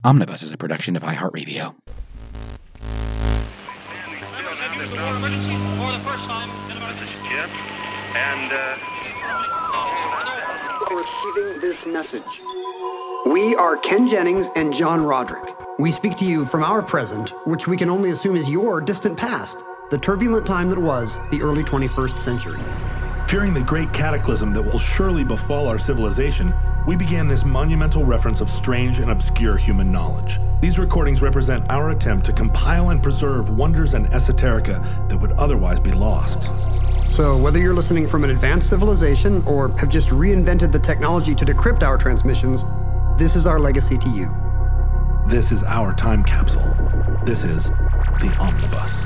Omnibus is a production of iHeartRadio. This is Jim, and receiving this message. We are Ken Jennings and John Roderick. We speak to you from our present, which we can only assume is your distant past, the turbulent time that was the early 21st century. Fearing the great cataclysm that will surely befall our civilization, we began this monumental reference of strange and obscure human knowledge. These recordings represent our attempt to compile and preserve wonders and esoterica that would otherwise be lost. So whether you're listening from an advanced civilization or have just reinvented the technology to decrypt our transmissions, this is our legacy to you. This is our time capsule. This is the Omnibus.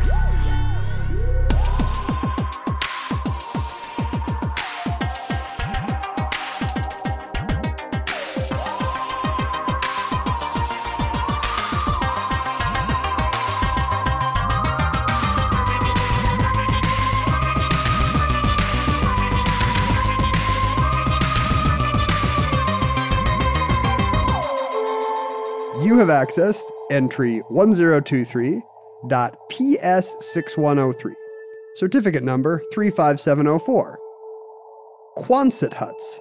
You have accessed entry 1023.PS6103, certificate number 35704. Quonset huts.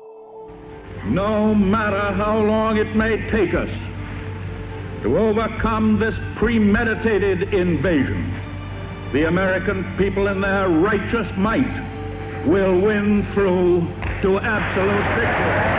No matter how long it may take us to overcome this premeditated invasion, the American people in their righteous might will win through to absolute victory.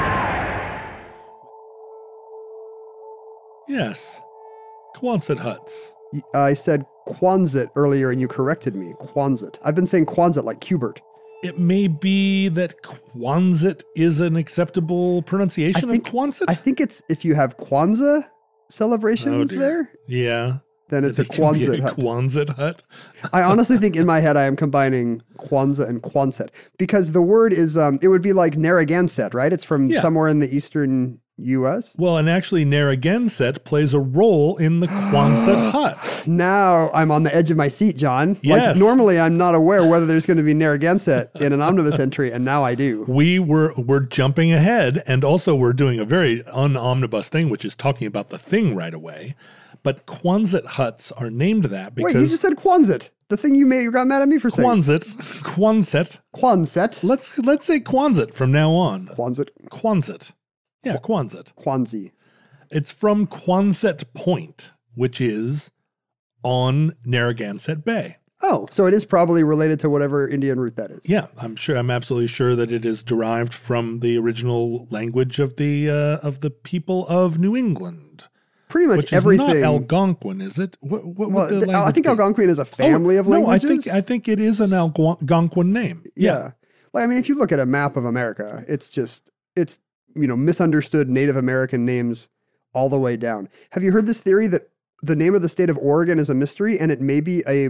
Yes. Quonset huts. I said Quonset earlier and you corrected me. Quonset. I've been saying Quonset like Qbert. It may be that Quonset is an acceptable pronunciation of Quonset? I think it's if you have Kwanzaa celebrations there. Yeah. Then it's a Quonset hut. Quonset hut. I honestly think in my head I am combining Kwanzaa and Quonset because the word is, it would be like Narragansett, right? It's from somewhere in the eastern U.S.? Well, and actually Narragansett plays a role in the Quonset hut. Now I'm on the edge of my seat, John. Yes. Like normally I'm not aware whether there's going to be Narragansett in an omnibus entry, and now I do. We're jumping ahead, and also we're doing a very un-omnibus thing, which is talking about the thing right away. But Quonset huts are named that because... Wait, you just said Quonset. The thing you got mad at me for saying. Quonset. Let's say Quonset from now on. Quonset. Yeah, Quonset. Quonset. It's from Quonset Point, which is on Narragansett Bay. Oh, so it is probably related to whatever Indian root that is. Yeah, I'm absolutely sure that it is derived from the original language of the people of New England. Pretty much which everything. Is not Algonquin, is it? I think Algonquin is a family of languages. I think it is an Algonquin name. Yeah. Well, I mean, if you look at a map of America, it's misunderstood Native American names all the way down. Have you heard this theory that the name of the state of Oregon is a mystery and it may be a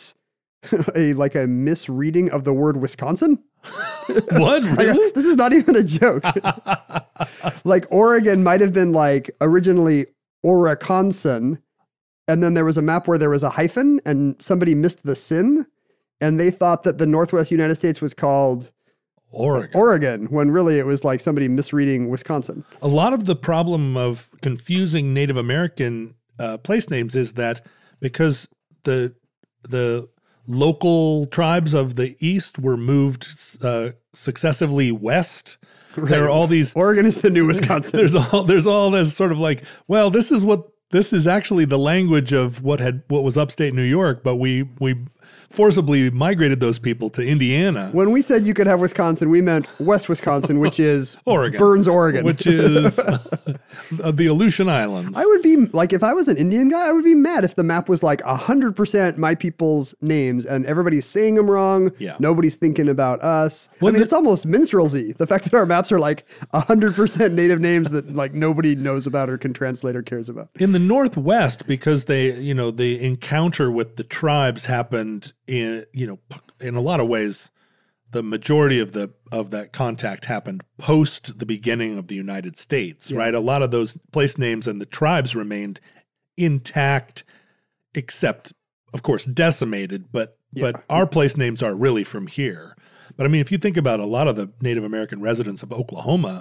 misreading of the word Wisconsin? What? Really? This is not even a joke. Like Oregon might have been like originally Oreconson, and then there was a map where there was a hyphen and somebody missed the sin and they thought that the Northwest United States was called Oregon, when really it was like somebody misreading Wisconsin. A lot of the problem of confusing Native American place names is that because the local tribes of the East were moved successively west, right. There are all these... Oregon is the new Wisconsin. There's all this sort of like, well, this is actually the language of what was upstate New York, but we forcibly migrated those people to Indiana. When we said you could have Wisconsin, we meant West Wisconsin, which is Oregon. Burns, Oregon. Which is the Aleutian Islands. I would be, like, if I was an Indian guy, I would be mad if the map was like 100% my people's names and everybody's saying them wrong. Yeah. Nobody's thinking about us. I mean, it's almost minstrelsy. The fact that our maps are like 100% native names that like nobody knows about or can translate or cares about. In the Northwest, because the encounter with the tribes happened in a lot of ways, the majority of that contact happened post the beginning of the United States, right? A lot of those place names and the tribes remained intact, except, of course, decimated. But our place names are really from here. But I mean, if you think about a lot of the Native American residents of Oklahoma,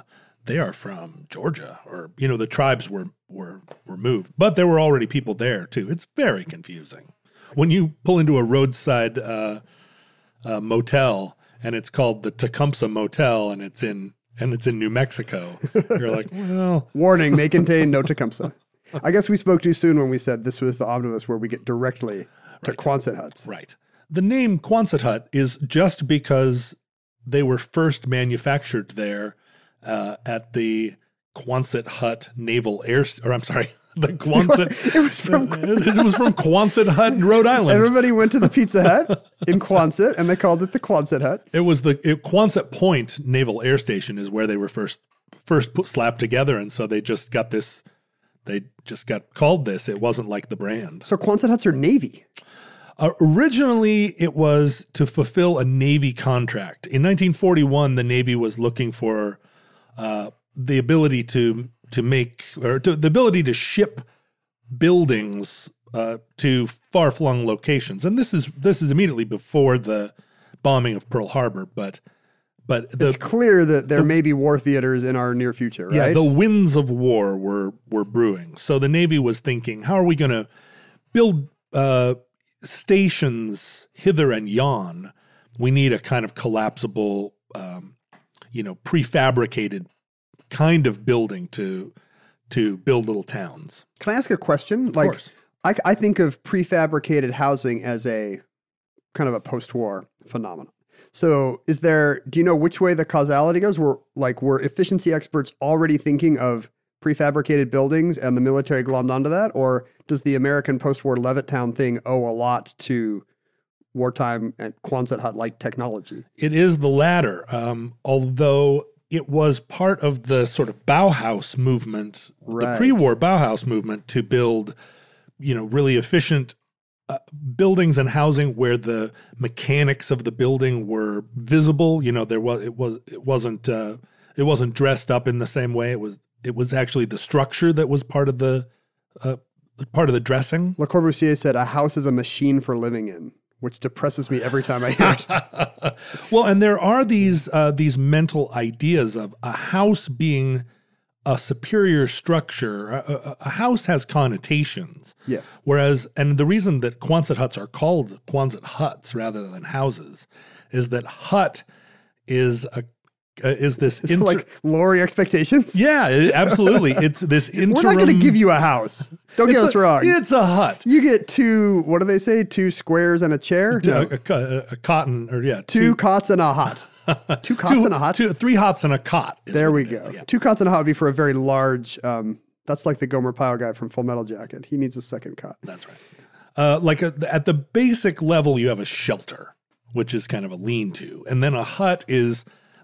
they are from Georgia, or the tribes were moved, but there were already people there too. It's very confusing when you pull into a roadside motel and it's called the Tecumseh Motel and it's in New Mexico. You're like, well, warning, may contain no Tecumseh. I guess we spoke too soon when we said this was the omnibus where we get directly to Quonset huts. Right. The name Quonset hut is just because they were first manufactured there at the Quonset Hut Naval Air, the Quonset. It was from Quonset Hut in Rhode Island. Everybody went to the Pizza Hut in Quonset, and they called it the Quonset Hut. It was Quonset Point Naval Air Station is where they were first slapped together, and so they just got this. They just got called this. It wasn't like the brand. So Quonset huts are Navy. Originally, it was to fulfill a Navy contract. In 1941, the Navy was looking for the ability to ship buildings to far-flung locations, and this is immediately before the bombing of Pearl Harbor. But it's clear that there may be war theaters in our near future, right? Yeah, the winds of war were brewing. So the Navy was thinking, how are we going to build stations hither and yon? We need a kind of collapsible, prefabricated kind of building to build little towns. Can I ask a question? Of course. I think of prefabricated housing as a kind of a post-war phenomenon. So do you know which way the causality goes? Were efficiency experts already thinking of prefabricated buildings and the military glommed onto that? Or does the American post-war Levittown thing owe a lot to wartime and Quonset hut-like technology? It is the latter, although it was part of the sort of Bauhaus movement, right. The pre-war Bauhaus movement to build, really efficient buildings and housing where the mechanics of the building were visible. It wasn't dressed up in the same way. It was actually the structure that was part of the dressing. Le Corbusier said, "A house is a machine for living in," which depresses me every time I hear it. Well, and there are these mental ideas of a house being a superior structure. A house has connotations. Yes. And the reason that Quonset huts are called Quonset huts rather than houses is that hut is this like lowering expectations? Yeah, absolutely. It's this interim. We're not going to give you a house. Don't get us wrong. It's a hut. You get what do they say? 2 squares and a chair? No. A cotton, or yeah. 2 cots and a hut. 2 cots and a hut? 3 hots and a cot. There we go. Yeah. 2 cots and a hut would be for a very large, that's like the Gomer Pyle guy from Full Metal Jacket. He needs a second cot. That's right. At the basic level, you have a shelter, which is kind of a lean-to. And then a hut is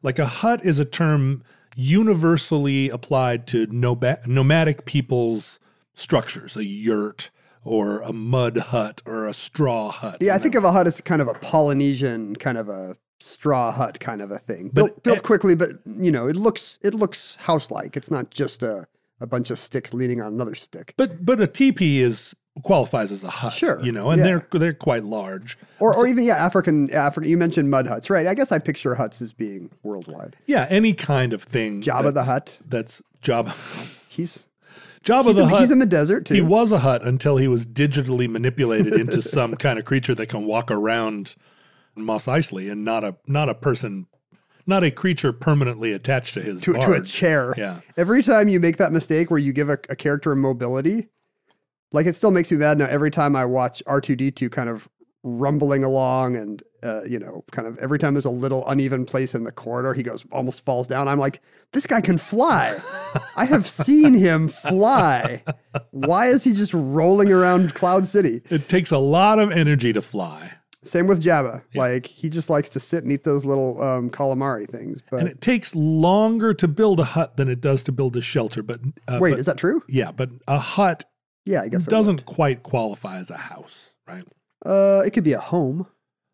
a term universally applied to nomadic people's structures, a yurt or a mud hut or a straw hut. Yeah, I think of a hut as kind of a Polynesian kind of a straw hut kind of a thing. Built quickly, but it looks house-like. It's not just a bunch of sticks leaning on another stick. But a teepee qualifies as a hut, sure, and they're quite large. Or even African. You mentioned mud huts, right? I guess I picture huts as being worldwide. Yeah, any kind of thing. Jabba the Hutt. That's Jabba. He's Jabba the Hutt. He's in the desert too. He was a hut until he was digitally manipulated into some kind of creature that can walk around Mos Eisley, and not a person. Not a creature permanently attached to his to a chair. Yeah. Every time you make that mistake where you give a character mobility, like it still makes me mad now every time I watch R2-D2 kind of rumbling along and, kind of every time there's a little uneven place in the corridor, he almost falls down. I'm like, this guy can fly. I have seen him fly. Why is he just rolling around Cloud City? It takes a lot of energy to fly. Same with Jabba. Yeah. Like, he just likes to sit and eat those little calamari things. And it takes longer to build a hut than it does to build a shelter. But wait, is that true? Yeah, but a hut I guess doesn't quite qualify as a house, right? It could be a home.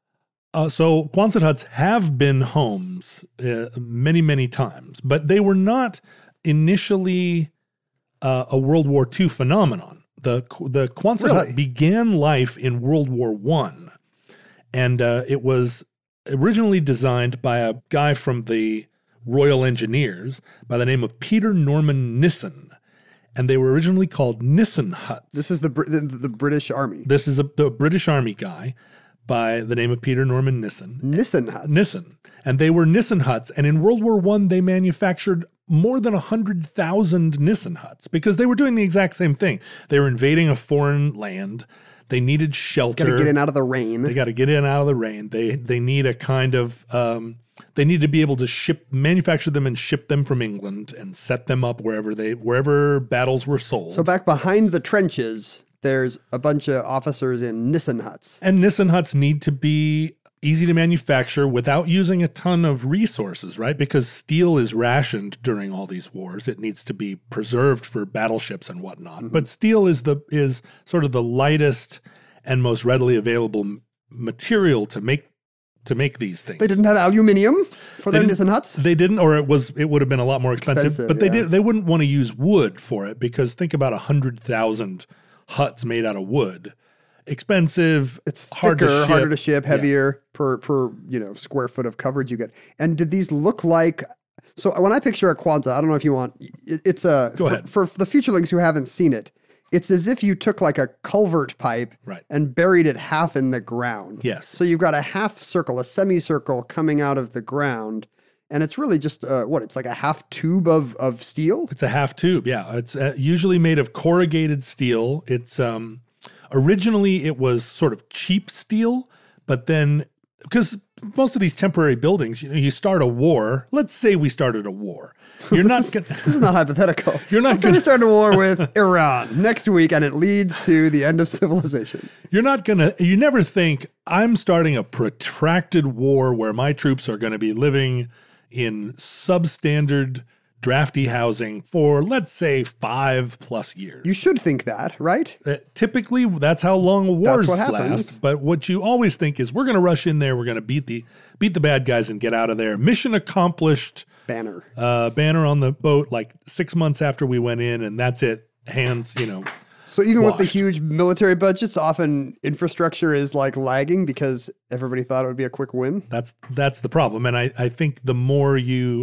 So Quonset huts have been homes many, many times, but they were not initially a World War II phenomenon. The Quonset hut began life in World War I. And it was originally designed by a guy from the Royal Engineers by the name of Peter Norman Nissen. And they were originally called Nissen huts. This is the British Army. This is the British Army guy by the name of Peter Norman Nissen. Nissen huts. Nissen. And they were Nissen huts. And in World War I, they manufactured more than 100,000 Nissen huts because they were doing the exact same thing. They were invading a foreign land. They needed shelter. Got to get in out of the rain. They got to get in out of the rain. They need a kind of they need to be able to manufacture them and ship them from England and set them up wherever battles were sold. So back behind the trenches, there's a bunch of officers in Nissen huts. And Nissen huts need to be easy to manufacture without using a ton of resources, right? Because steel is rationed during all these wars. It needs to be preserved for battleships and whatnot. Mm-hmm. But steel is sort of the lightest and most readily available material to make these things. They didn't have aluminum for their Nissen huts? They didn't, or it would have been a lot more expensive. But they wouldn't want to use wood for it because think about 100,000 huts made out of wood. Expensive. It's thicker, harder to ship, heavier per square foot of coverage you get. And did these look like? So when I picture a Quonset, I don't know if you want. It's a go ahead for the futurelings who haven't seen it. It's as if you took like a culvert pipe and buried it half in the ground. Yes. So you've got a half circle, a semicircle coming out of the ground. And it's really just, it's like a half tube of steel? It's a half tube, yeah. It's usually made of corrugated steel. It's originally it was sort of cheap steel, but then, because most of these temporary buildings, you start a war. Let's say we started a war. You're this is not hypothetical. Let's say we start a war with Iran next week and it leads to the end of civilization. You never think, I'm starting a protracted war where my troops are going to be living in substandard drafty housing for, let's say, 5+ years. You should think that, right? Typically, that's how long wars last. But what you always think is, we're going to rush in there, we're going to beat the bad guys and get out of there. Mission accomplished. Banner. Banner on the boat, like 6 months after we went in, and that's it. Hands, So even washed. with the huge military budgets, often infrastructure is like lagging because everybody thought it would be a quick win. That's the problem, and I think the more you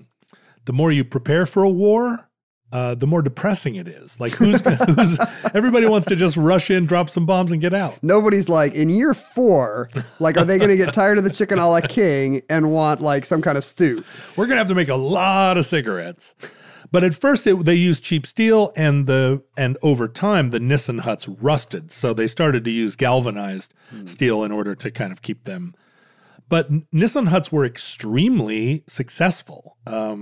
prepare for a war, the more depressing it is. Like everybody wants to just rush in, drop some bombs, and get out. Nobody's like, in year 4, like, are they going to get tired of the chicken a la king and want like some kind of stew? We're going to have to make a lot of cigarettes. But at first they used cheap steel, and over time the Nissen huts rusted, so they started to use galvanized steel in order to kind of keep them. But Nissen huts were extremely successful.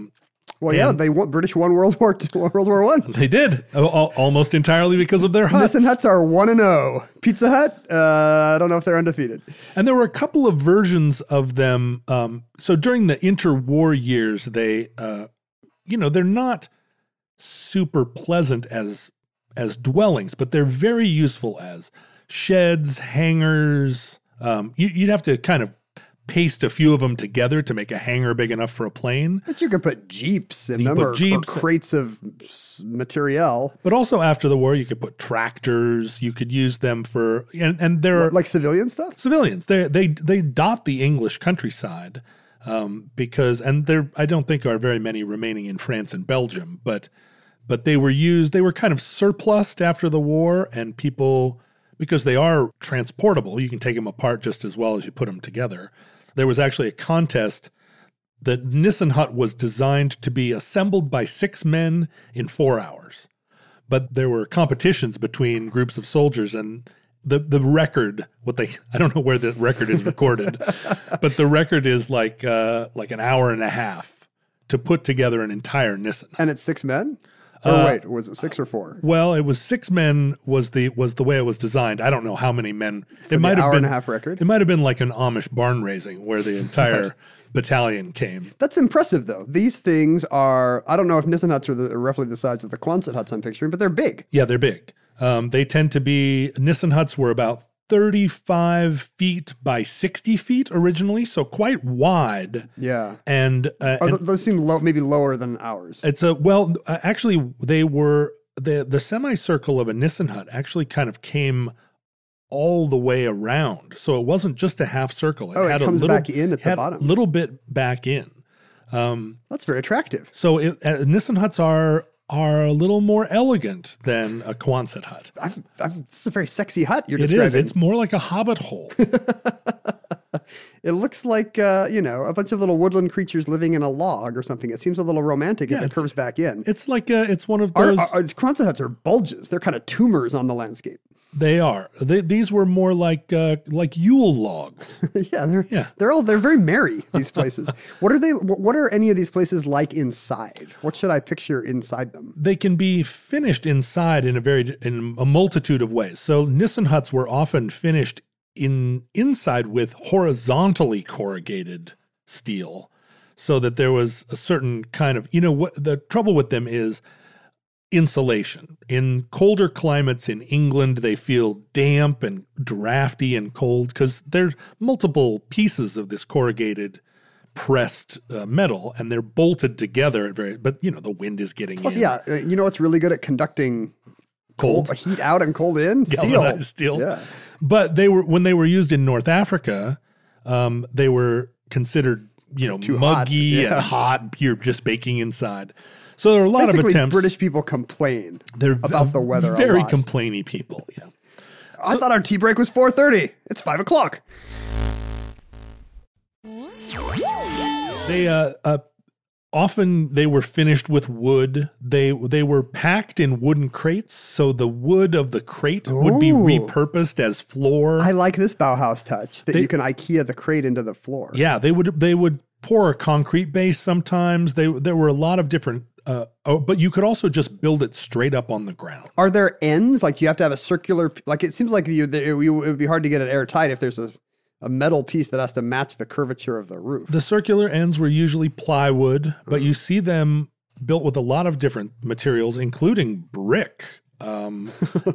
British won World War I. They did, almost entirely because of their huts. Nissen huts are 1-0. Pizza Hut, I don't know if they're undefeated. And there were a couple of versions of them. So during the interwar years, they, they're not super pleasant as dwellings, but they're very useful as sheds, hangars. You'd have to kind of paste a few of them together to make a hangar big enough for a plane. But you could put jeeps in them or crates of materiel. But also after the war, you could put tractors. You could use them for and they're like civilian stuff. Civilians. They dot the English countryside because there I don't think are very many remaining in France and Belgium, but they were used. They were kind of surplused after the war, and people, because they are transportable, you can take them apart just as well as you put them together. There was actually a contest. The Nissen hut was designed to be assembled by 6 men in 4 hours. But there were competitions between groups of soldiers, and the record, I don't know where the record is recorded, but the record is like an hour and a half to put together an entire Nissen hut. And it's 6 men? Or wait, was it 6 or 4? Well, it was 6 men was the way it was designed. I don't know how many men. It might have been hour and a half record. It might have been like an Amish barn raising where the entire battalion came. That's impressive, though. These things are, I don't know if Nissen huts are roughly the size of the Quonset huts I'm picturing, but they're big. Yeah, they're big. They tend to be, Nissen huts were about 35 feet by 60 feet originally, so quite wide. Yeah. And those seem maybe lower than ours. It's actually they were, the semicircle of a Nissen hut actually kind of came all the way around. So it wasn't just a half circle. It comes back in at the bottom. A little bit back in. That's very attractive. So Nissen huts are a little more elegant than a Quonset hut. This is a very sexy hut you're It describing. is. It's more like a hobbit hole. It looks like, a bunch of little woodland creatures living in a log or something. It seems a little romantic if it curves back in. It's like it's one of those. Our Quonset huts are bulges. They're kind of tumors on the landscape. They are. These were more like Yule logs. They're very merry, these places. What are any of these places like inside? What should I picture inside them? They can be finished inside in a multitude of ways. So Nissen huts were often finished inside with horizontally corrugated steel, so that there was a certain kind of, what the trouble with them is insulation. In colder climates in England, they feel damp and drafty and cold because there's multiple pieces of this corrugated pressed metal, and they're bolted together but the wind is getting in. Yeah, what's really good at conducting cold heat out and cold in? Steel. Yeah. But when they were used in North Africa, they were considered, muggy and hot. You're just baking inside. So there are a lot of attempts. British people complain about the weather. Very complainy people. Yeah. I thought our tea break was 4:30. It's 5 o'clock. They often they were finished with wood. They were packed in wooden crates, so the wood of the crate would be repurposed as floor. I like this Bauhaus touch that you can IKEA the crate into the floor. Yeah, they would pour a concrete base sometimes. There were a lot of different. But you could also just build it straight up on the ground. Are there ends? Like, you have to have a circular. Like, it seems like it would be hard to get it airtight if there's a metal piece that has to match the curvature of the roof. The circular ends were usually plywood, but you see them built with a lot of different materials, including brick, and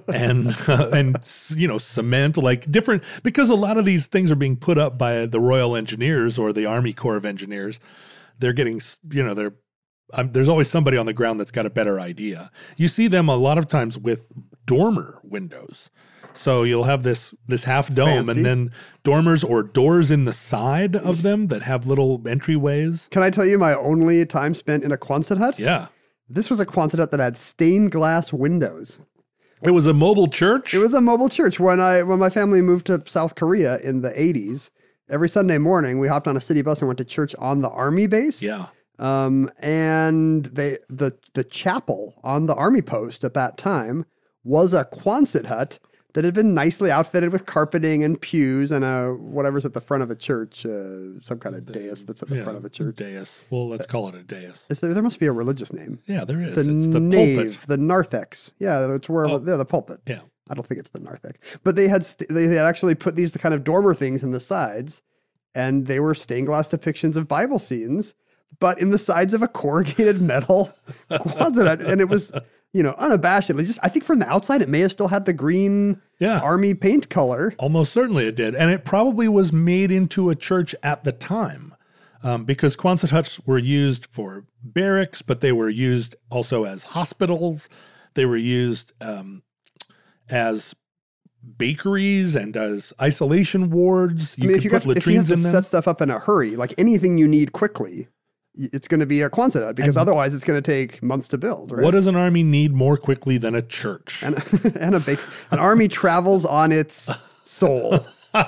cement, like different, because a lot of these things are being put up by the Royal Engineers or the Army Corps of Engineers. They're getting, there's always somebody on the ground that's got a better idea. You see them a lot of times with dormer windows. So you'll have this half dome and then dormers or doors in the side of them that have little entryways. Can I tell you my only time spent in a Quonset hut? Yeah. This was a Quonset hut that had stained glass windows. It was a mobile church? It was a mobile church. When my family moved to South Korea in the 80s, every Sunday morning we hopped on a city bus and went to church on the army base. Yeah. And the chapel on the army post at that time was a Quonset hut that had been nicely outfitted with carpeting and pews and whatever's at the front of a church, some kind of dais that's at the front of a church. Dais. Well, let's call it a dais. There must be a religious name. Yeah, there is. It's the pulpit. the narthex. Yeah, that's where the pulpit. Yeah. I don't think it's the narthex. But they had actually put these kind of dormer things in the sides, and they were stained glass depictions of Bible scenes, but in the sides of a corrugated metal Quonset hut. And it was, unabashedly, just, I think from the outside, it may have still had the green army paint color. Almost certainly it did. And it probably was made into a church at the time, because Quonset huts were used for barracks, but they were used also as hospitals. They were used as bakeries and as isolation wards. You could put latrines in them. Set stuff up in a hurry, like anything you need quickly, it's going to be a Quonset hut, because otherwise it's going to take months to build. Right? What does an army need more quickly than a church? And an army travels on its soul.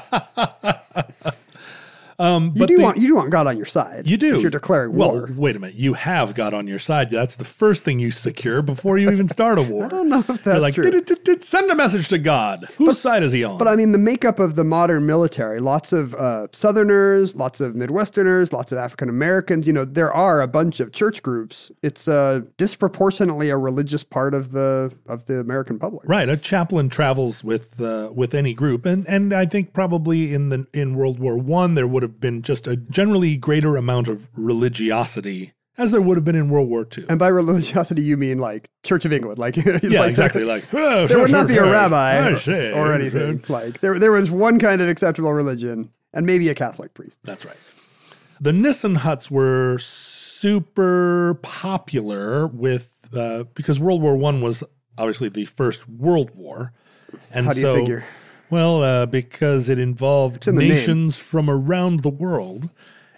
You do want God on your side. You do. If you're declaring war. Well, wait a minute. You have God on your side. That's the first thing you secure before you even start a war. I don't know if that's true. Send a message to God. Whose side is he on? But I mean, the makeup of the modern military, lots of Southerners, lots of Midwesterners, lots of African Americans, there are a bunch of church groups. It's disproportionately a religious part of the American public. Right. A chaplain travels with any group. And I think probably in World War I, there would have been just a generally greater amount of religiosity as there would have been in World War II. And by religiosity, you mean like Church of England, like exactly. There would not be a rabbi or anything. Like there was one kind of acceptable religion, and maybe a Catholic priest. That's right. The Nissen huts were super popular because World War I was obviously the first World War, and how do you figure? Well, because it involved nations from around the world.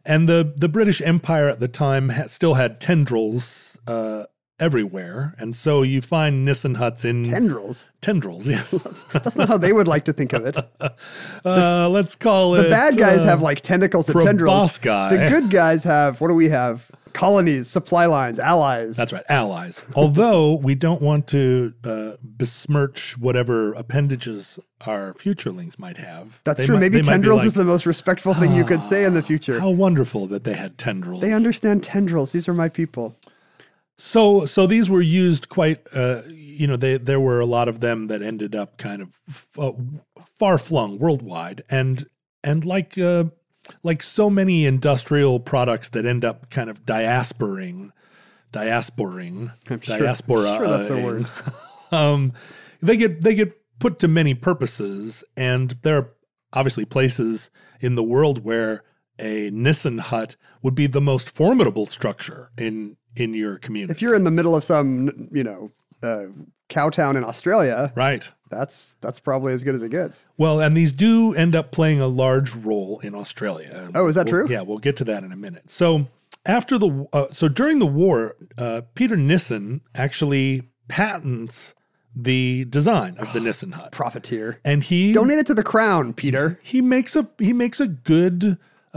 And the British Empire at the time still had tendrils everywhere. And so you find Nissen huts in... Tendrils, yes. That's not how they would like to think of it. Let's call it... The bad guys have like tentacles and tendrils. Proboscis. The good guys have, what do we have? Colonies, supply lines, allies. That's right, allies. Although we don't want to besmirch whatever appendages our futurelings might have. That's true. Maybe tendrils is the most respectful thing you could say in the future. How wonderful that they had tendrils. They understand tendrils. These are my people. So these were used quite, there were a lot of them that ended up kind of far-flung worldwide. And like so many industrial products that end up kind of diasporing, I'm sure that's a word. They get put to many purposes, and there are obviously places in the world where a Nissen hut would be the most formidable structure in your community. If you're in the middle of some, cow town in Australia, right? That's probably as good as it gets. Well, and these do end up playing a large role in Australia. Oh, is that true? Yeah, we'll get to that in a minute. So during the war, Peter Nissen actually patents the design of the Nissen hut. Profiteer. And he donate it to the crown, Peter. He makes a good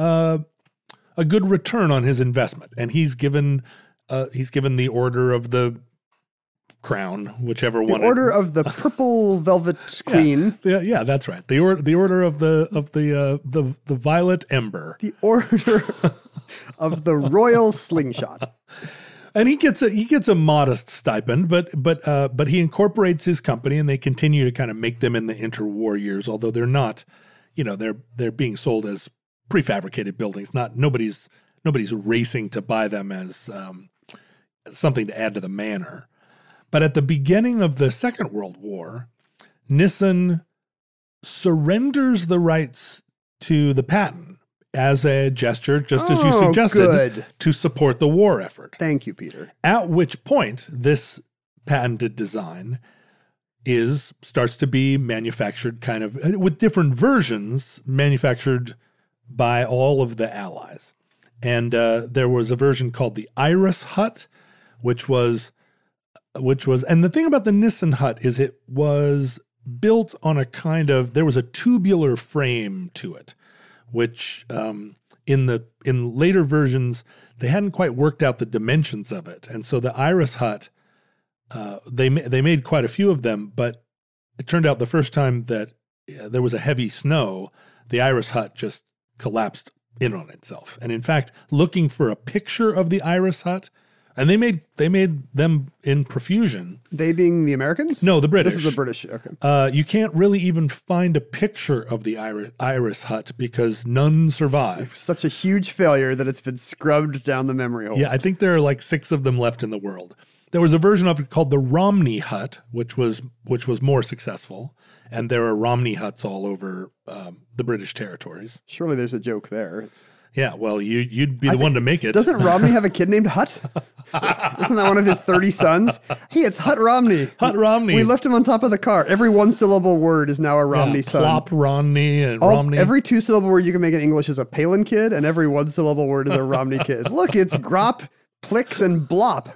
return on his investment, and he's given the Order of the Crown, whichever one. The Order of the Purple Velvet Queen. Yeah, that's right. The Order of the Violet Ember. The Order of the Royal Slingshot. And he gets a modest stipend, but he incorporates his company, and they continue to kind of make them in the interwar years, although they're not, they're being sold as prefabricated buildings. Nobody's racing to buy them as something to add to the manor. But at the beginning of the Second World War, Nissen surrenders the rights to the patent as a gesture, just as you suggested, to support the war effort. Thank you, Peter. At which point, this patented design starts to be manufactured kind of with different versions manufactured by all of the allies. And there was a version called the Iris hut, which was, and the thing about the Nissen hut is it was built on there was a tubular frame to it, which in later versions, they hadn't quite worked out the dimensions of it. And so the Iris hut, they made quite a few of them, but it turned out the first time that there was a heavy snow, the Iris hut just collapsed in on itself. And in fact, looking for a picture of the Iris hut, and they made them in profusion. They being the Americans? No, the British. This is the British. Okay. You can't really even find a picture of the Iris hut because none survived. Such a huge failure that it's been scrubbed down the memory hole. Yeah, I think there are like 6 of them left in the world. There was a version of it called the Romney hut, which was more successful, and there are Romney huts all over the British territories. Surely there's a joke there. Yeah, well, you'd be the one to make it. Doesn't Romney have a kid named Hut? Isn't that one of his 30 sons? Hey, it's Hut Romney. Hut Romney. We left him on top of the car. Every one-syllable word is now a Romney son. Plop Romney and Romney. Every 2-syllable word you can make in English is a Palin kid, and every 1-syllable word is a Romney kid. Look, it's Grop, Plix, and Blop.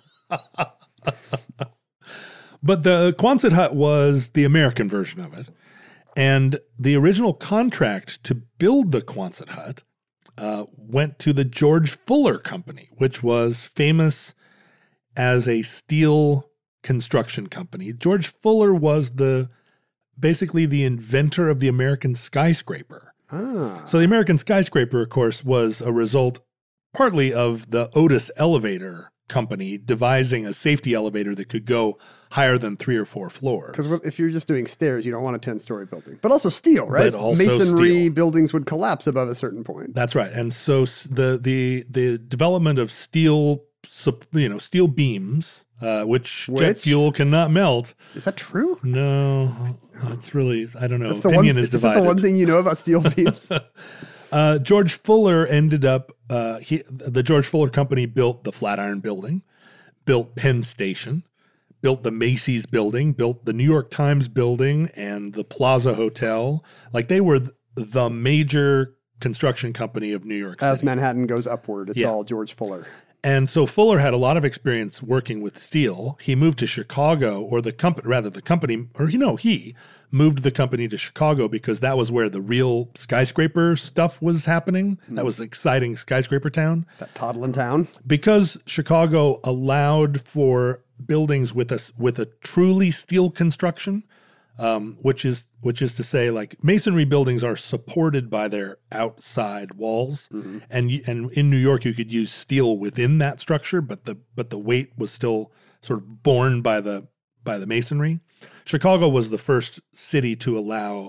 But the Quonset hut was the American version of it. And the original contract to build the Quonset hut went to the George Fuller Company, which was famous as a steel construction company. George Fuller was basically the inventor of the American skyscraper. So the American skyscraper, of course, was a result partly of the Otis Elevator Company devising a safety elevator that could go higher than 3 or 4 floors. Because if you're just doing stairs, you don't want a 10-story building. But also steel, right? But also Masonry steel. Buildings would collapse above a certain point. That's right. And so the development of steel beams, which jet fuel cannot melt. Is that true? No, it's really, I don't know. Is Opinion is divided. Is that the one thing you know about steel beams? George Fuller ended up, the George Fuller Company built the Flatiron Building, built Penn Station, built the Macy's Building, built the New York Times Building and the Plaza Hotel. Like they were the major construction company of New York As City. Manhattan goes upward, it's Yeah. all George Fuller. And so Fuller had a lot of experience working with steel. He moved to Chicago, or the company, he moved the company to Chicago because that was where the real skyscraper stuff was happening. That was exciting skyscraper town. That toddling town. Because Chicago allowed for buildings with a truly steel construction, which is to say, like, masonry buildings are supported by their outside walls, and in New York you could use steel within that structure, but the weight was still sort of borne by the masonry. Chicago was the first city to allow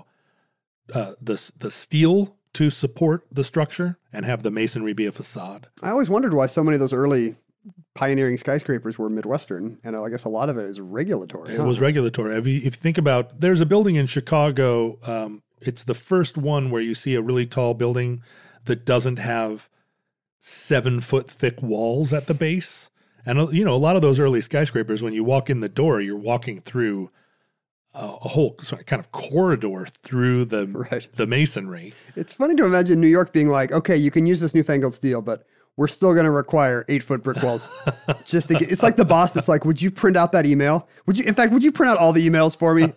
the steel to support the structure and have the masonry be a facade. I always wondered why so many of those early pioneering skyscrapers were Midwestern, and I guess a lot of it is regulatory. It was regulatory. If you think about, there's a building in Chicago, it's the first one where you see a really tall building that doesn't have 7-foot thick walls at the base. And, a lot of those early skyscrapers, when you walk in the door, you're walking through a whole kind of corridor through the masonry. It's funny to imagine New York being like, okay, you can use this newfangled steel, but we're still going to require 8-foot brick walls just to get. It's like the boss that's like, would you print out that email? Would you print out all the emails for me?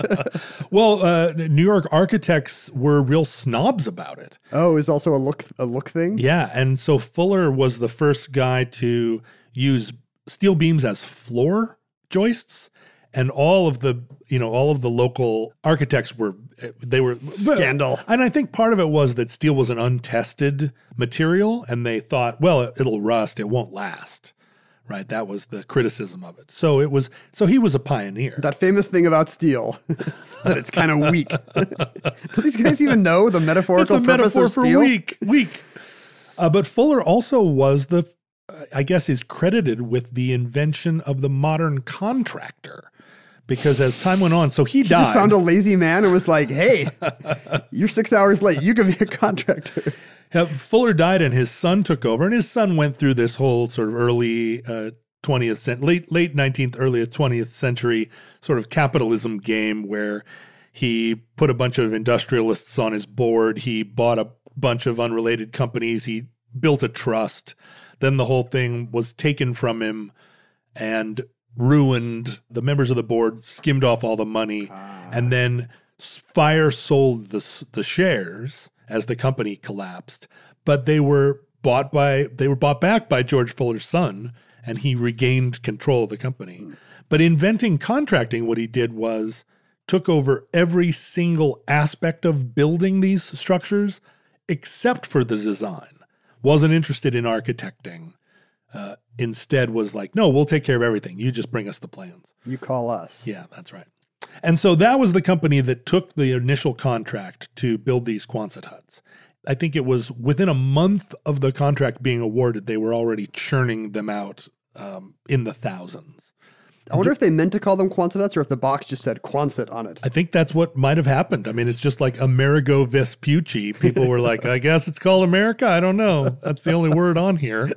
Well, New York architects were real snobs about it. Oh, is also a look thing? Yeah, and so Fuller was the first guy to use steel beams as floor joists, and all of the local architects were Scandal. And I think part of it was that steel was an untested material, and they thought, well, it'll rust, it won't last. Right? That was the criticism of it. So he was a pioneer. That famous thing about steel, that it's kind of weak. Do these guys even know the metaphorical it's a purpose metaphor of for steel? weak. But Fuller also was is credited with the invention of the modern contractor. Because as time went on, so he died. Just found a lazy man and was like, hey, you're 6 hours late. You can be a contractor. Fuller died and his son took over. And his son went through this whole sort of early 20th century, late 19th, early 20th century sort of capitalism game where he put a bunch of industrialists on his board. He bought a bunch of unrelated companies. He built a trust. Then the whole thing was taken from him and ruined. The members of the board skimmed off all the money, and then fire sold the shares as the company collapsed. But they were bought back by George Fuller's son, and he regained control of the company. But inventing contracting, what he did was took over every single aspect of building these structures except for the design. Wasn't interested in architecting. Instead was like, no, we'll take care of everything. You just bring us the plans. You call us. Yeah, that's right. And so that was the company that took the initial contract to build these Quonset huts. I think it was within a month of the contract being awarded, they were already churning them out in the thousands. I wonder if they meant to call them Quonset huts or if the box just said Quonset on it. I think that's what might have happened. I mean, it's just like Amerigo Vespucci. People were like, I guess it's called America. I don't know. That's the only word on here.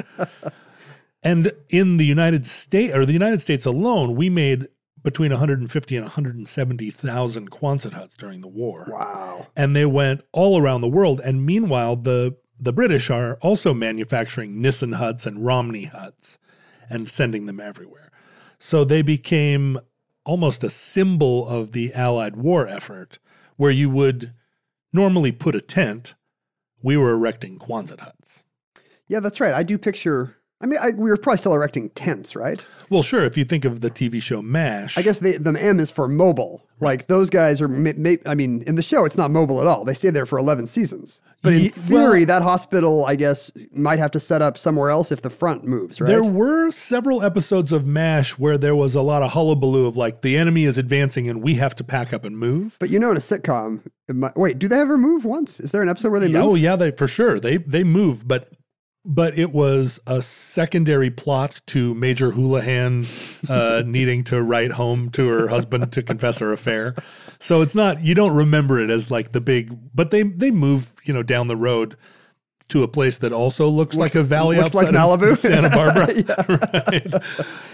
And in the United States alone, we made between 150 and 170,000 Quonset huts during the war. Wow. And they went all around the world. And meanwhile, the British are also manufacturing Nissen huts and Romney huts and sending them everywhere. So they became almost a symbol of the Allied war effort, where you would normally put a tent. We were erecting Quonset huts. Yeah, that's right. I do picture... we were probably still erecting tents, right? Well, sure. If you think of the TV show MASH. I guess the M is for mobile. Like those guys are, in the show, it's not mobile at all. They stayed there for 11 seasons. But in theory, that hospital, I guess, might have to set up somewhere else if the front moves, right? There were several episodes of MASH where there was a lot of hullabaloo of like, the enemy is advancing and we have to pack up and move. But in a sitcom, wait, do they ever move once? Is there an episode where they move? Oh, yeah, for sure. They move, but it was a secondary plot to Major Houlihan needing to write home to her husband to confess her affair. So it's not, you don't remember it as like the big, but they move, down the road to a place that also looks like a valley outside like Malibu. of Santa Barbara. Right.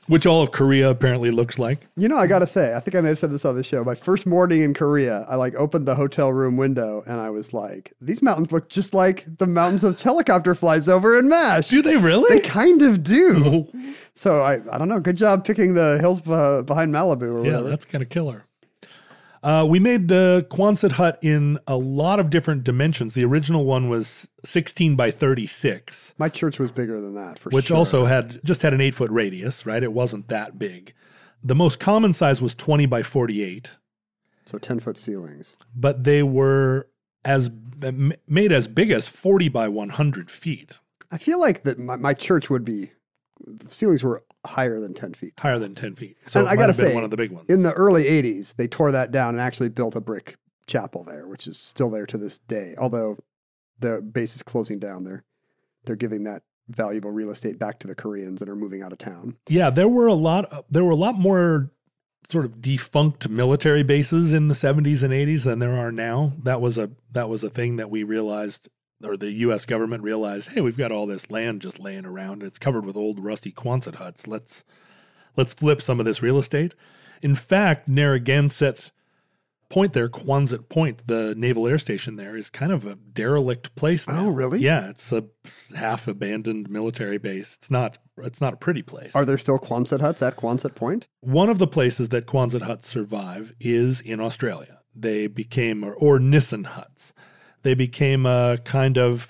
Which all of Korea apparently looks like. You know, I got to say, I think I may have said this on the show. My first morning in Korea, I opened the hotel room window and I was like, these mountains look just like the mountains a helicopter flies over in MASH. Do they really? They kind of do. So I don't know. Good job picking the hills behind Malibu or Yeah, whatever. that's kind of killer. We made the Quonset hut in a lot of different dimensions. The original one was 16 by 36. My church was bigger than that, for Which sure. also had an 8-foot radius, right? It wasn't that big. The most common size was 20 by 48, So 10-foot ceilings. but they were made as big as 40 by 100 feet, I feel like that my church would be, the ceilings were higher than 10 feet. higher than 10 feet. So And it I might gotta have been say, one of the big ones. In the early 80s, they tore that down and actually built a brick chapel there, which is still there to this day. Although the base is closing down there. They're giving that valuable real estate back to the Koreans that are moving out of town. Yeah, there were a lot more sort of defunct military bases in the 70s and 80s than there are now. That was a thing that we realized, or the US government realized, hey, we've got all this land just laying around. It's covered with old rusty Quonset huts. Let's flip some of this real estate. In fact, Narragansett Point there, Quonset Point, the naval air station there, is kind of a derelict place now. Oh, really? Yeah, it's a half abandoned military base. It's not a pretty place. Are there still Quonset huts at Quonset Point? One of the places that Quonset huts survive is in Australia. They became, or Nissen huts. They became a kind of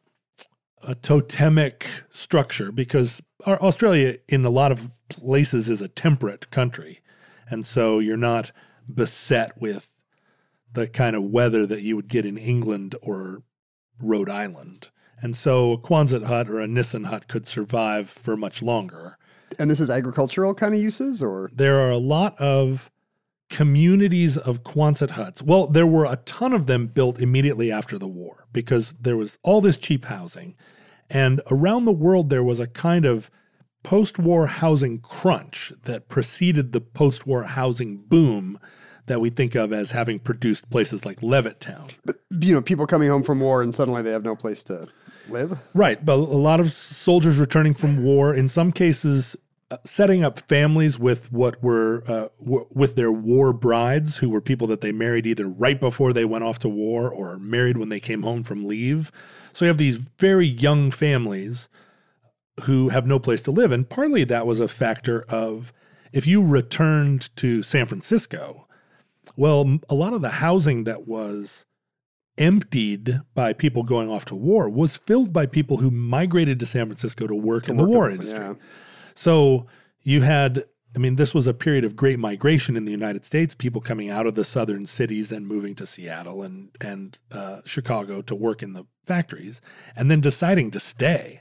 a totemic structure because Australia in a lot of places is a temperate country. And so you're not beset with the kind of weather that you would get in England or Rhode Island. And so a Quonset hut or a Nissen hut could survive for much longer. And this is agricultural kind of uses, or? There are a lot of communities of Quonset huts. Well, there were a ton of them built immediately after the war because there was all this cheap housing. And around the world, there was a kind of post-war housing crunch that preceded the post-war housing boom that we think of as having produced places like Levittown. But, you know, people coming home from war and suddenly they have no place to live? Right, but a lot of soldiers returning from war, in some cases setting up families with what were with their war brides, who were people that they married either right before they went off to war or married when they came home from leave. So you have these very young families who have no place to live. And partly that was a factor of if you returned to San Francisco, well, a lot of the housing that was emptied by people going off to war was filled by people who migrated to San Francisco to work in the war industry. Yeah. So you had, I mean, this was a period of great migration in the United States, people coming out of the southern cities and moving to Seattle and Chicago to work in the factories, and then deciding to stay.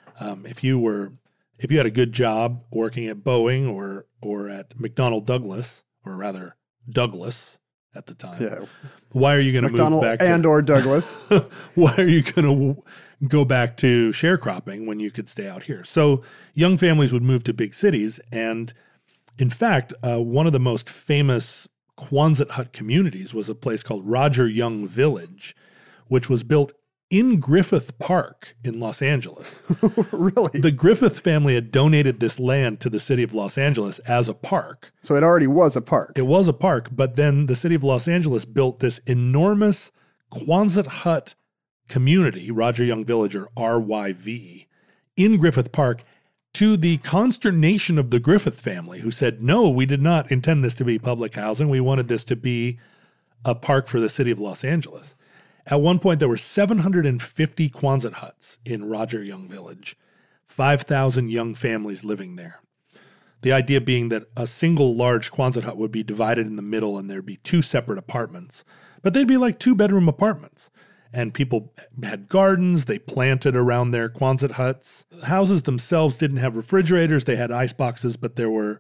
If you had a good job working at Boeing or at McDonnell Douglas, or rather Douglas at the time, Yeah. why are you going to move McDonnell back and or Douglas. why are you going to go back to sharecropping when you could stay out here? So young families would move to big cities. And in fact, one of the most famous Quonset hut communities was a place called Roger Young Village, which was built in Griffith Park in Los Angeles. Really? The Griffith family had donated this land to the city of Los Angeles as a park. So it already was a park. It was a park, but then the city of Los Angeles built this enormous Quonset hut community, Roger Young Village, or RYV, in Griffith Park, to the consternation of the Griffith family, who said, no, we did not intend this to be public housing. We wanted this to be a park for the city of Los Angeles. At one point, there were 750 Quonset huts in Roger Young Village, 5,000 young families living there. The idea being that a single large Quonset hut would be divided in the middle and there'd be two separate apartments, but they'd be like 2-bedroom apartments. And people had gardens, they planted around their Quonset huts. The houses themselves didn't have refrigerators, they had ice boxes, but there were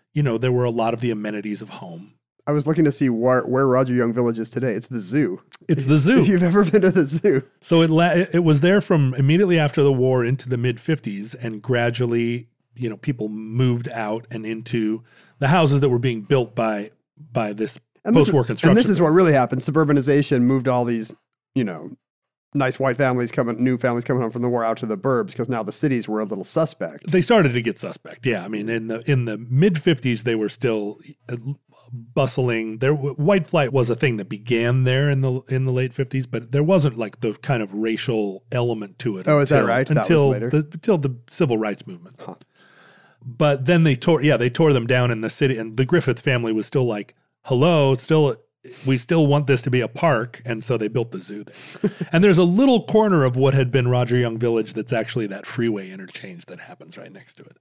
a lot of the amenities of home. I was looking to see where Roger Young Village is today. It's the zoo. It's the zoo. If you've ever been to the zoo. So it was there from immediately after the war into the mid-50s, and gradually, people moved out and into the houses that were being built by this post-war construction. And this is what really happened. Suburbanization moved all these, nice white new families coming home from the war out to the burbs because now the cities were a little suspect. They started to get suspect. Yeah, I mean, in the mid 50s, they were still bustling. White flight was a thing that began there in the late 50s, but there wasn't like the kind of racial element to it. Oh, is that right? That was later? Until the civil rights movement. Huh. But then they tore them down in the city, and the Griffith family was still like, hello, we still want this to be a park, and so they built the zoo there. And there's a little corner of what had been Roger Young Village that's actually that freeway interchange that happens right next to it.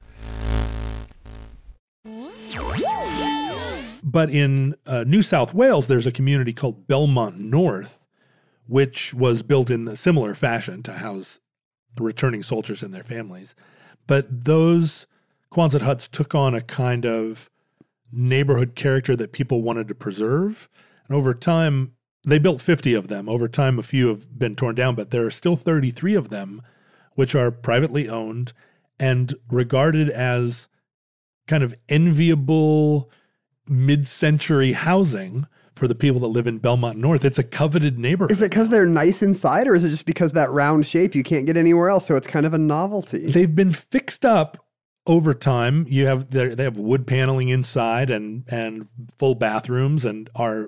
But in New South Wales, there's a community called Belmont North, which was built in a similar fashion to house returning soldiers and their families. But those Quonset huts took on a kind of neighborhood character that people wanted to preserve. And over time, they built 50 of them. Over time, a few have been torn down, but there are still 33 of them, which are privately owned and regarded as kind of enviable mid-century housing for the people that live in Belmont North. It's a coveted neighborhood. Is it because they're nice inside, or is it just because that round shape you can't get anywhere else, so it's kind of a novelty? They've been fixed up over time. They have wood paneling inside and full bathrooms and are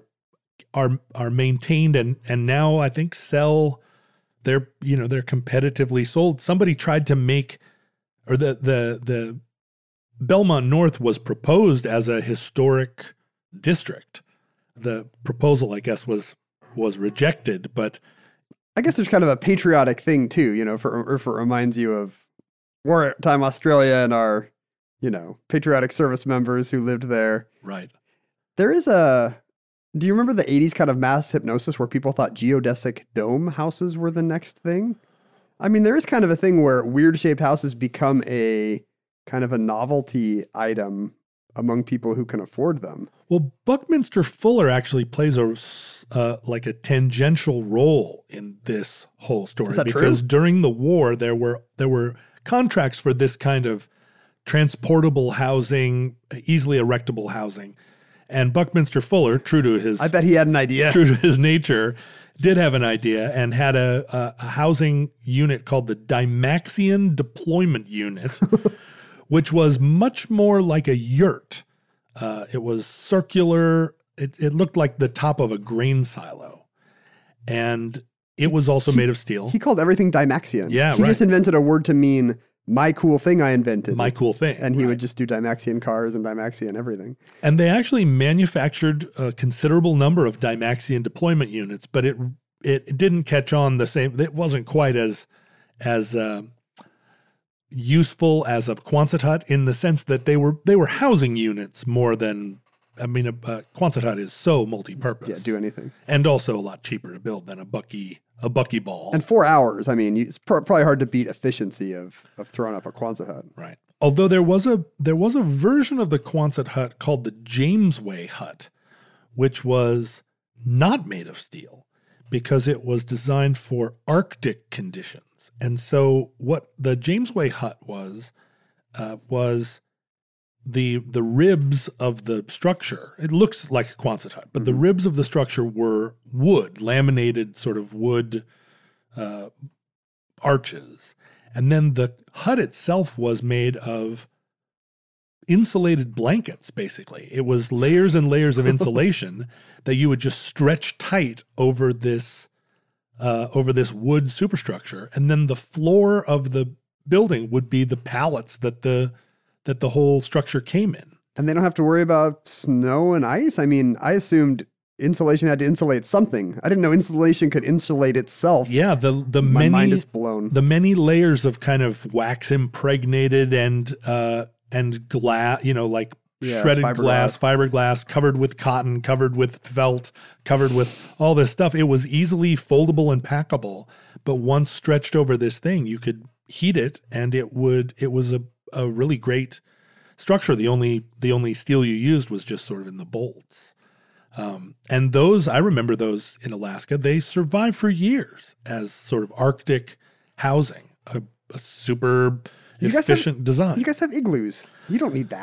maintained and now I think they're competitively sold. Somebody tried to make, or the Belmont North was proposed as a historic district. The proposal, I guess, was rejected, but I guess there's kind of a patriotic thing too, if it reminds you of wartime Australia and our, patriotic service members who lived there. Right. There is do you remember the 80s kind of mass hypnosis where people thought geodesic dome houses were the next thing? I mean, there is kind of a thing where weird shaped houses become a kind of a novelty item among people who can afford them. Well, Buckminster Fuller actually plays a tangential role in this whole story. Is that because true? During the war, there were contracts for this kind of transportable housing, easily erectable housing. And Buckminster Fuller, true to his... I bet he had an idea. True to his nature, did have an idea and had a housing unit called the Dymaxion Deployment Unit, which was much more like a yurt. It was circular. It looked like the top of a grain silo. And it was also made of steel. He called everything Dymaxion. Yeah, He right. just invented a word to mean my cool thing I invented. My cool thing. And he would just do Dymaxion cars and Dymaxion everything. And they actually manufactured a considerable number of Dymaxion deployment units, but it didn't catch on the same. It wasn't quite as useful as a Quonset hut in the sense that they were housing units more than. I mean, a Quonset hut is so multi-purpose. Yeah, do anything. And also a lot cheaper to build than a buckyball. And 4 hours. I mean, it's probably hard to beat efficiency of throwing up a Quonset hut. Right. Although there was a version of the Quonset hut called the Jamesway hut, which was not made of steel because it was designed for Arctic conditions. And so what the Jamesway hut was the ribs of the structure. It looks like a Quonset hut, but the ribs of the structure were wood, laminated sort of wood arches. And then the hut itself was made of insulated blankets, basically. It was layers and layers of insulation that you would just stretch tight over this wood superstructure. And then the floor of the building would be the pallets that the whole structure came in. And they don't have to worry about snow and ice? I mean, I assumed insulation had to insulate something. I didn't know insulation could insulate itself. Yeah, My mind is blown. The many layers of kind of wax impregnated and glass, shredded fiberglass, covered with cotton, covered with felt, covered with all this stuff. It was easily foldable and packable, but once stretched over this thing, you could heat it, and it was a really great structure. The only steel you used was just sort of in the bolts. And those, I remember those in Alaska, they survived for years as sort of Arctic housing, a super efficient design. You guys have igloos. You don't need that.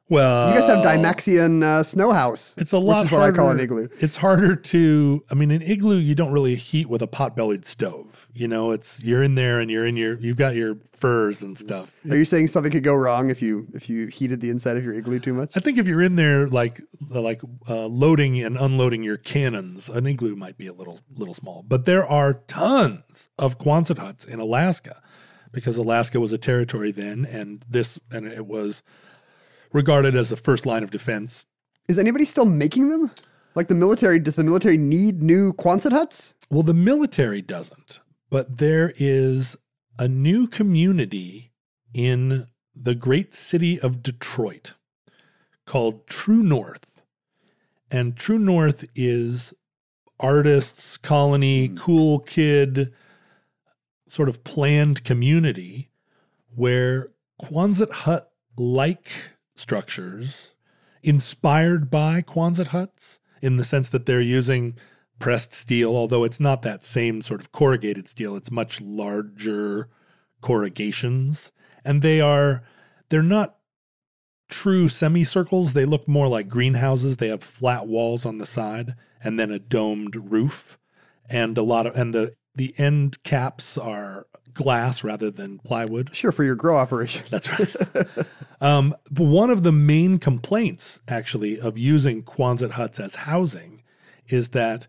Well, You guys have Dymaxion snow house. It's a lot which is harder. what I call an igloo. It's harder to, I mean, an igloo, you don't really heat with a pot-bellied stove. You know, you're in there and you've got your furs and stuff. Are you saying something could go wrong if you heated the inside of your igloo too much? I think if you're in there like loading and unloading your cannons, an igloo might be a little small. But there are tons of Quonset huts in Alaska because Alaska was a territory then, and it was regarded as the first line of defense. Is anybody still making them? Like does the military need new Quonset huts? Well, the military doesn't, but there is a new community in the great city of Detroit called True North. And True North is artists, colony, cool kid, sort of planned community where Quonset hut-like structures inspired by Quonset huts in the sense that they're using pressed steel, although it's not that same sort of corrugated steel. It's much larger corrugations. And they're not true semicircles. They look more like greenhouses. They have flat walls on the side and then a domed roof. And the end caps are glass rather than plywood. Sure, for your grow operation. That's right. But one of the main complaints, actually, of using Quonset huts as housing is that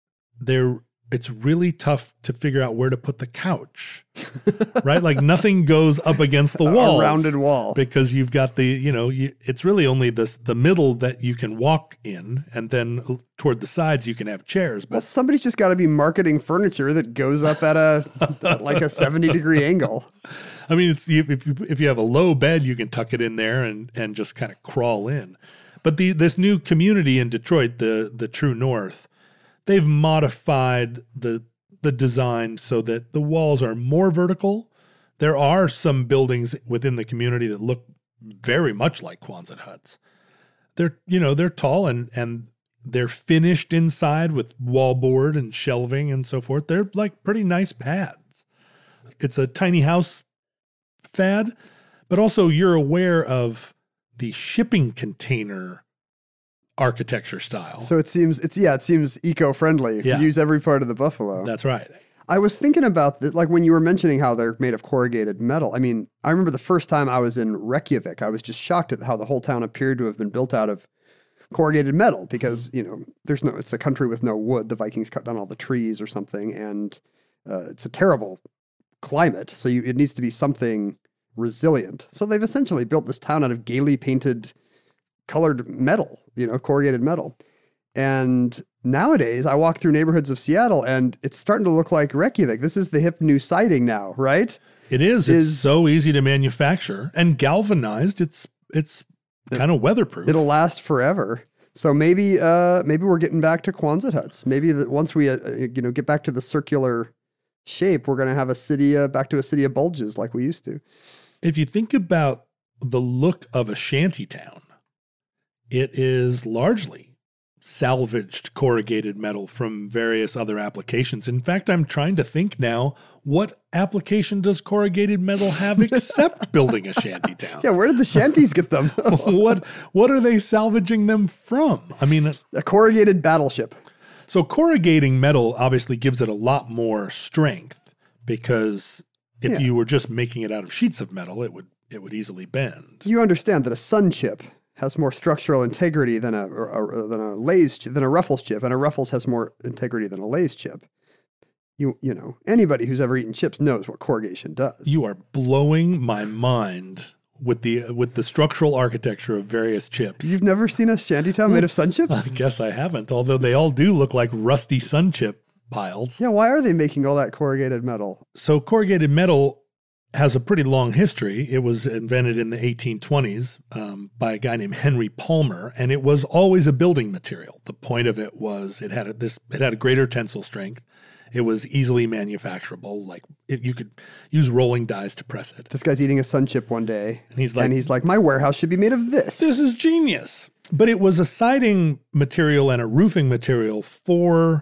it's really tough to figure out where to put the couch, right? Like nothing goes up against the wall, A rounded wall. because you've got it's really only the middle that you can walk in, and then toward the sides you can have chairs. Well, But somebody's just got to be marketing furniture that goes up at a 70-degree angle. I mean, if you have a low bed, you can tuck it in there and just kind of crawl in. But this new community in Detroit, the True North, they've modified the design so that the walls are more vertical. There are some buildings within the community that look very much like Quonset huts. They're tall and they're finished inside with wallboard and shelving and so forth. They're like pretty nice pads. It's a tiny house fad, but also you're aware of the shipping container architecture style. So it seems eco-friendly. Yeah. Use every part of the buffalo. That's right. I was thinking about this, like when you were mentioning how they're made of corrugated metal. I mean, I remember the first time I was in Reykjavik, I was just shocked at how the whole town appeared to have been built out of corrugated metal because, it's a country with no wood. The Vikings cut down all the trees or something, and it's a terrible climate. So it needs to be something resilient. So they've essentially built this town out of gaily painted colored metal, corrugated metal. And nowadays I walk through neighborhoods of Seattle and it's starting to look like Reykjavik. This is the hip new siding now, right? It is. It's so easy to manufacture and galvanized. It's kind of weatherproof. It'll last forever. So maybe we're getting back to Quonset huts. Maybe once we get back to the circular shape, we're going to have a city back to a city of bulges like we used to. If you think about the look of a shanty town, it is largely salvaged corrugated metal from various other applications. In fact, I'm trying to think now, what application does corrugated metal have except building a shanty town? Yeah, where did the shanties get them? What are they salvaging them from? I mean, a corrugated battleship. So corrugating metal obviously gives it a lot more strength because if you were just making it out of sheets of metal, it would easily bend. You understand that a sun chip has more structural integrity than a Ruffles chip, and a Ruffles has more integrity than a Lay's chip. Anybody who's ever eaten chips knows what corrugation does. You are blowing my mind with the structural architecture of various chips. You've never seen a shantytown made of sun chips? I guess I haven't, although they all do look like rusty sun chip piles. Yeah, why are they making all that corrugated metal? So corrugated metal has a pretty long history. It was invented in the 1820s by a guy named Henry Palmer, and it was always a building material. The point of it was it had a greater tensile strength. It was easily manufacturable. Like you could use rolling dies to press it. This guy's eating a sun chip one day, and he's like, my warehouse should be made of this. This is genius. But it was a siding material and a roofing material for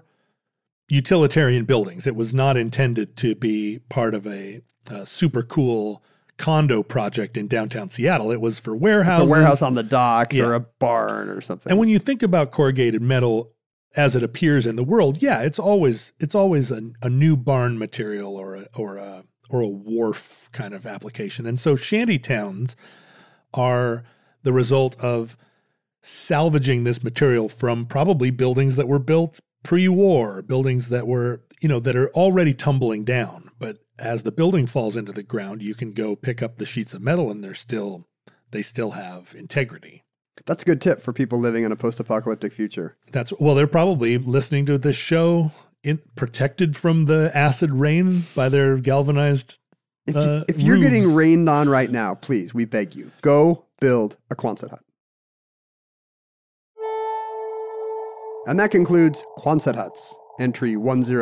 utilitarian buildings. It was not intended to be part of a super cool condo project in downtown Seattle. It was for warehouses. It's a warehouse on the docks Yeah. or a barn or something. And when you think about corrugated metal as it appears in the world, yeah, it's always a new barn material or a wharf kind of application. And so shanty towns are the result of salvaging this material from probably buildings that were built pre-war, buildings that were, that are already tumbling down. But as the building falls into the ground, you can go pick up the sheets of metal and they still have integrity. That's a good tip for people living in a post-apocalyptic future. They're probably listening to this show protected from the acid rain by their galvanized If you're roofs. getting rained on right now, please, we beg you, go build a Quonset hut. And that concludes Quonset huts. Entry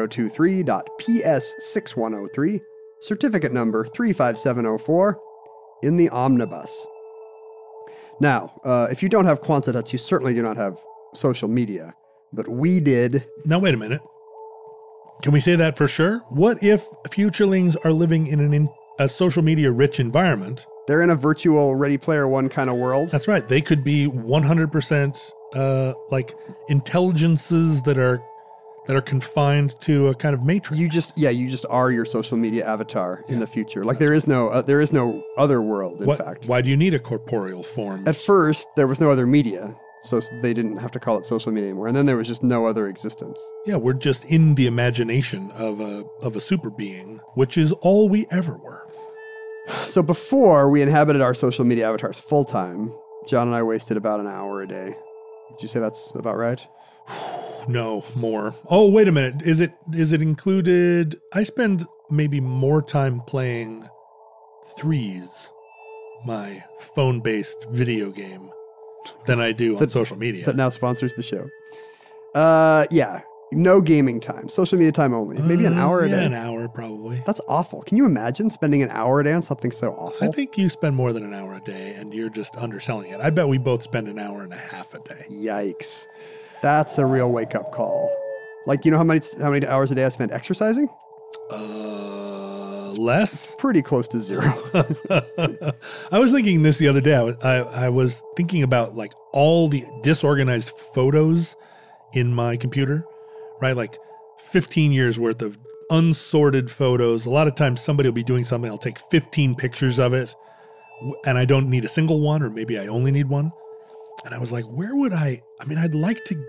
1023.PS6103, certificate number 35704, in the omnibus. Now, if you don't have Quonset huts, you certainly do not have social media, but we did. Now, wait a minute. Can we say that for sure? What if futurelings are living in a social media rich environment? They're in a virtual Ready Player One kind of world. That's right. They could be 100% like intelligences that are confined to a kind of matrix. You just are your social media avatar in the future. Like there is no other world. In fact, why do you need a corporeal form? At first, there was no other media, so they didn't have to call it social media anymore. And then there was just no other existence. Yeah, we're just in the imagination of a super being, which is all we ever were. So before we inhabited our social media avatars full time, John and I wasted about an hour a day. Would you say that's about right? No, more. Oh, wait a minute. Is it included? I spend maybe more time playing Threes, my phone-based video game, than I do on social media. That now sponsors the show. Yeah. No gaming time. Social media time only. Maybe an hour a day. An hour probably. That's awful. Can you imagine spending an hour a day on something so awful? I think you spend more than an hour a day, and you're just underselling it. I bet we both spend an hour and a half a day. Yikes. That's a real wake-up call. Like, you know how many hours a day I spend exercising? Less? Pretty close to zero. I was thinking this the other day. I was thinking about like all the disorganized photos in my computer, right? Like 15 years worth of unsorted photos. A lot of times somebody will be doing something. I'll take 15 pictures of it and I don't need a single one, or maybe I only need one. And I was like, where would I'd like to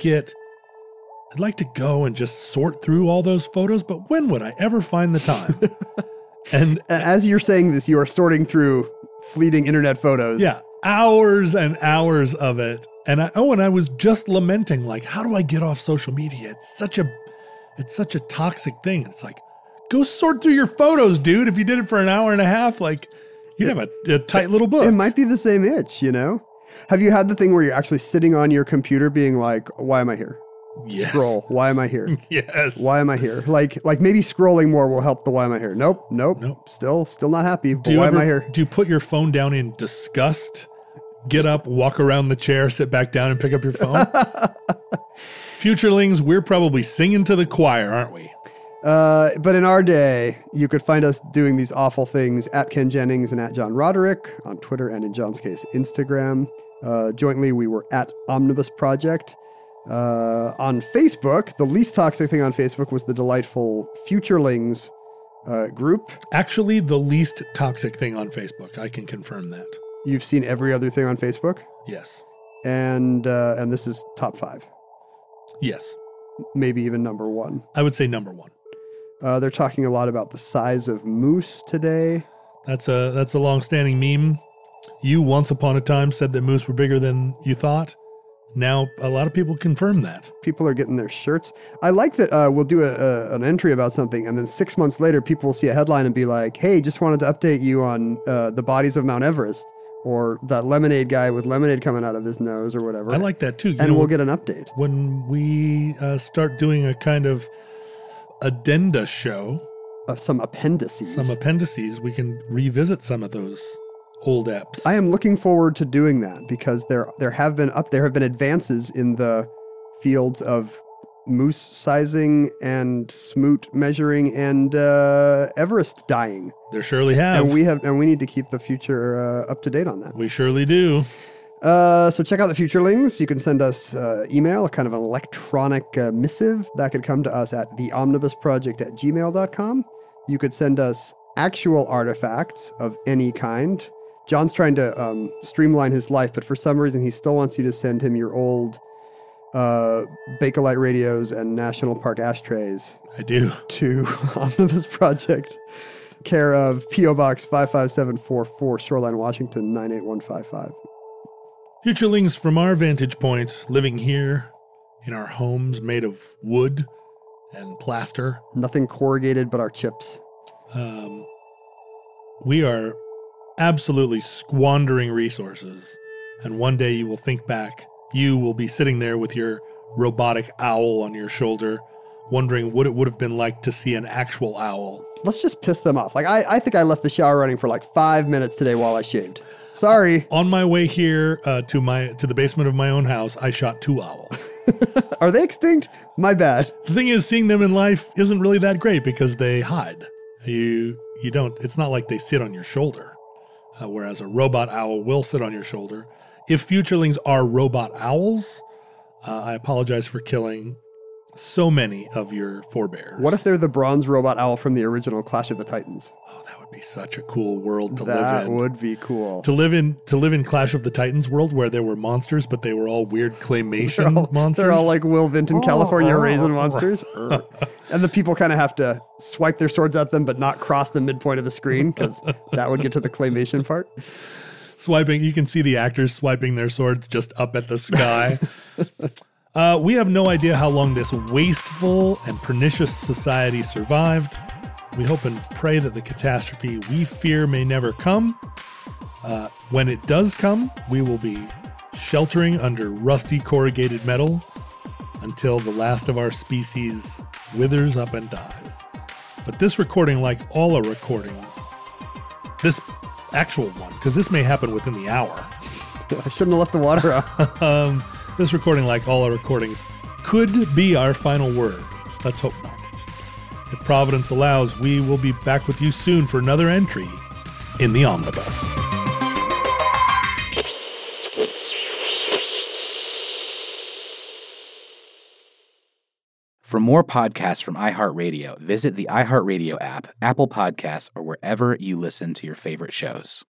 go and just sort through all those photos, but when would I ever find the time? And as you're saying this, you are sorting through fleeting internet photos. Yeah, hours and hours of it. And I was just lamenting, like, how do I get off social media? It's such a toxic thing. It's like, go sort through your photos, dude. If you did it for an hour and a half, like, you'd have a tight little book. It might be the same itch, you know? Have you had the thing where you're actually sitting on your computer being like, why am I here? Yes. Scroll. Why am I here? Yes. Why am I here? Like maybe scrolling more will help the why am I here? Nope. Still not happy. But why am I here? Do you put your phone down in disgust? Get up, walk around the chair, sit back down, and pick up your phone? Futurelings, we're probably singing to the choir, aren't we? But in our day, you could find us doing these awful things at Ken Jennings and at John Roderick on Twitter and, in John's case, Instagram. Jointly, we were at Omnibus Project. On Facebook, the least toxic thing on Facebook was the delightful Futurelings group. Actually, the least toxic thing on Facebook. I can confirm that. You've seen every other thing on Facebook? Yes. And this is top 5. Yes. Maybe even number 1. I would say number 1. They're talking a lot about the size of moose today. That's a long-standing meme. You once upon a time said that moose were bigger than you thought. Now a lot of people confirm that. People are getting their shirts. I like that we'll do an entry about something, and then 6 months later, people will see a headline and be like, hey, just wanted to update you on the bodies of Mount Everest, or that lemonade guy with lemonade coming out of his nose, or whatever. I like that too. And we'll get an update. When we start doing a kind of addenda show. Some appendices. We can revisit some of those old eps. I am looking forward to doing that because there have been advances in the fields of moose sizing and smoot measuring and Everest dying. There surely have. And we need to keep the future up to date on that. We surely do. So check out the Futurelings. You can send us email, kind of an electronic missive that could come to us at theomnibusproject@gmail.com. You could send us actual artifacts of any kind. John's trying to streamline his life, but for some reason he still wants you to send him your old Bakelite radios and National Park ashtrays. I do. To Omnibus Project, care of P.O. Box 55744, Shoreline, Washington 98155. Futurelings, from our vantage point, living here in our homes made of wood and plaster, Nothing corrugated but our chips. we are absolutely squandering resources. And one day you will think back, you will be sitting there with your robotic owl on your shoulder, wondering what it would have been like to see an actual owl. Let's just piss them off. Like, I think I left the shower running for like 5 minutes today while I shaved. Sorry. On my way here to the basement of my own house, I shot 2 owls. Are they extinct? My bad. The thing is, seeing them in life isn't really that great because they hide. You don't, it's not like they sit on your shoulder, whereas a robot owl will sit on your shoulder. If Futurelings are robot owls, I apologize for killing so many of your forebears. What if they're the bronze robot owl from the original Clash of the Titans? Oh, that would be such a cool world to live That in. would be cool. To live in Clash of the Titans world where there were monsters, but they were all weird claymation monsters. They're all like Will Vinton, California raisin monsters. And the people kind of have to swipe their swords at them, but not cross the midpoint of the screen because that would get to the claymation part. Swiping, you can see the actors swiping their swords just up at the sky. We have no idea how long this wasteful and pernicious society survived. We hope and pray that the catastrophe we fear may never come. When it does come, we will be sheltering under rusty corrugated metal until the last of our species withers up and dies. But this recording, like all our recordings, this actual one, because this may happen within the hour. I shouldn't have left the water out. This recording, like all our recordings, could be our final word. Let's hope not. If Providence allows, we will be back with you soon for another entry in the Omnibus. For more podcasts from iHeartRadio, visit the iHeartRadio app, Apple Podcasts, or wherever you listen to your favorite shows.